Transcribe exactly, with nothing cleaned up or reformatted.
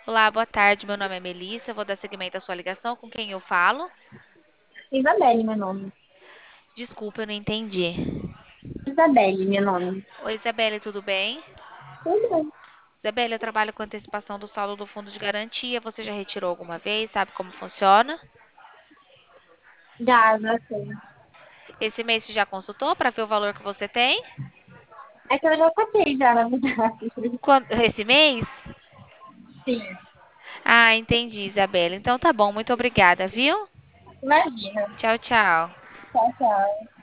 Olá, boa tarde. Meu nome é Melissa. Eu vou dar seguimento à sua ligação. Com quem eu falo? Isabelle, meu nome. Desculpa, eu não entendi. Isabelle, meu nome. Oi, Isabelle, tudo bem? Tudo bem. Isabelle, eu trabalho com antecipação do saldo do fundo de garantia. Você já retirou alguma vez? Sabe como funciona? Já, já sei. Esse mês você já consultou para ver o valor que você tem? É que eu já saquei já, na verdade. Quando- Esse mês? Sim, Ah, entendi, Isabelle. Então tá bom, muito obrigada, viu? imagina. Tchau, tchau. Tchau, tchau.